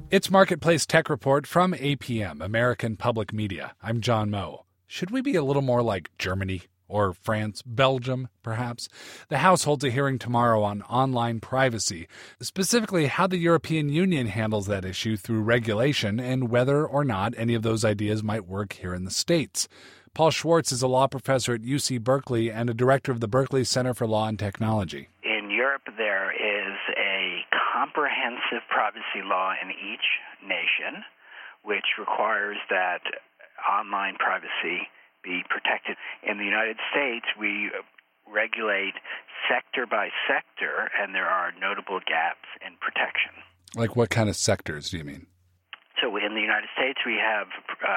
It's Marketplace Tech Report from APM, American Public Media. I'm John Moe. Should we be a little more like Germany or France, Belgium, perhaps? The House holds a hearing tomorrow on online privacy, specifically how the European Union handles that issue through regulation and whether or not any of those ideas might work here in the States. Paul Schwartz is a law professor at UC Berkeley and a director of the Berkeley Center for Law and Technology. In Europe, there is a comprehensive privacy law in each nation, which requires that online privacy be protected. In the United States, we regulate sector by sector, and there are notable gaps in protection. Like what kind of sectors do you mean? So in the United States, we have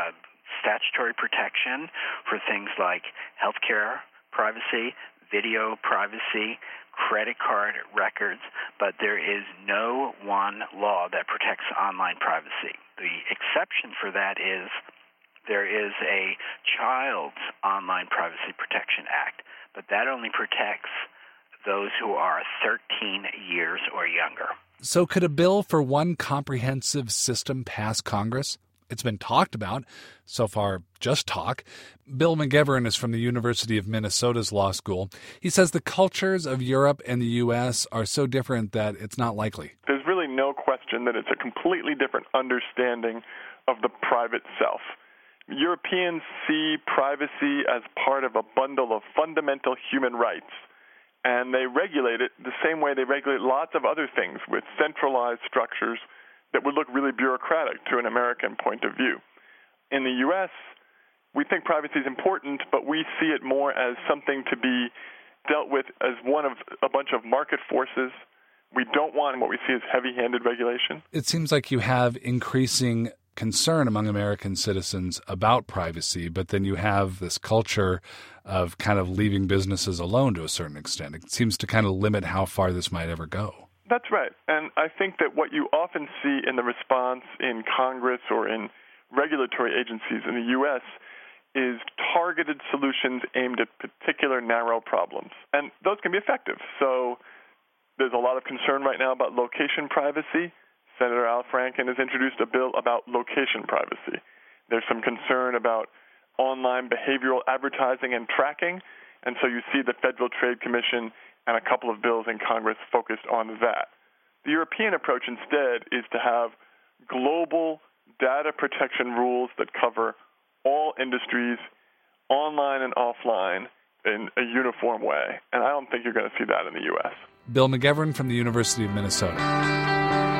statutory protection for things like healthcare privacy, video privacy, credit card records, but there is no one law that protects online privacy. The exception for that is there is a Child's Online Privacy Protection Act, but that only protects those who are 13 years or younger. So could a bill for one comprehensive system pass Congress? It's been talked about. So far, just talk. Bill McGivern is from the University of Minnesota's law school. He says the cultures of Europe and the U.S. are so different that it's not likely. There's really no question that it's a completely different understanding of the private self. Europeans see privacy as part of a bundle of fundamental human rights, and they regulate it the same way they regulate lots of other things with centralized structures that would look really bureaucratic to an American point of view. In the U.S., we think privacy is important, but we see it more as something to be dealt with as one of a bunch of market forces. We don't want what we see as heavy-handed regulation. It seems like you have increasing concern among American citizens about privacy, but then you have this culture of kind of leaving businesses alone to a certain extent. It seems to kind of limit how far this might ever go. That's right. And I think that what you often see in the response in Congress or in regulatory agencies in the U.S. is targeted solutions aimed at particular narrow problems. And those can be effective. So there's a lot of concern right now about location privacy. Senator Al Franken has introduced a bill about location privacy. There's some concern about online behavioral advertising and tracking. And so you see the Federal Trade Commission and a couple of bills in Congress focused on that. The European approach instead is to have global data protection rules that cover all industries, online and offline, in a uniform way. And I don't think you're going to see that in the U.S. Bill McGivern from the University of Minnesota.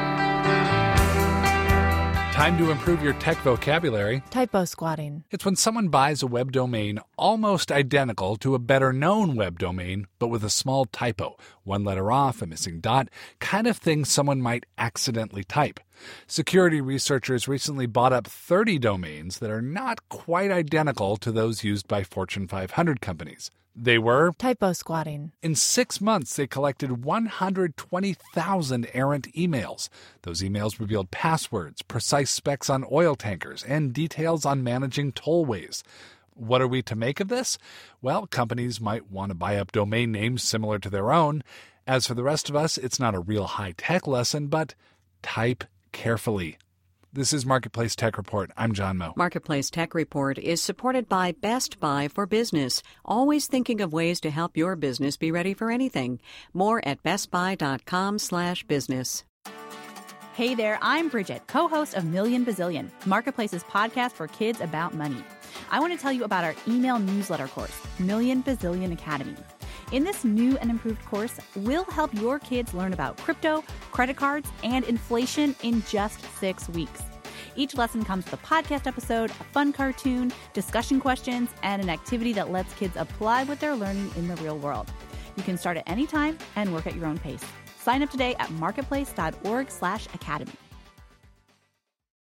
Time to improve your tech vocabulary. Typo squatting. It's when someone buys a web domain almost identical to a better-known web domain, but with a small typo, one letter off, a missing dot, kind of thing someone might accidentally type. Security researchers recently bought up 30 domains that are not quite identical to those used by Fortune 500 companies. They were typo squatting. In 6 months, they collected 120,000 errant emails. Those emails revealed passwords, precise specs on oil tankers, and details on managing tollways. What are we to make of this? Well, companies might want to buy up domain names similar to their own. As for the rest of us, it's not a real high-tech lesson, but type carefully. This is Marketplace Tech Report. I'm John Moe. Marketplace Tech Report is supported by Best Buy for Business, always thinking of ways to help your business be ready for anything. More at bestbuy.com/business. Hey there, I'm Bridget, co-host of Million Bazillion, Marketplace's podcast for kids about money. I want to tell you about our email newsletter course, Million Bazillion Academy. In this new and improved course, we'll help your kids learn about crypto, credit cards, and inflation in just 6 weeks. Each lesson comes with a podcast episode, a fun cartoon, discussion questions, and an activity that lets kids apply what they're learning in the real world. You can start at any time and work at your own pace. Sign up today at marketplace.org/academy.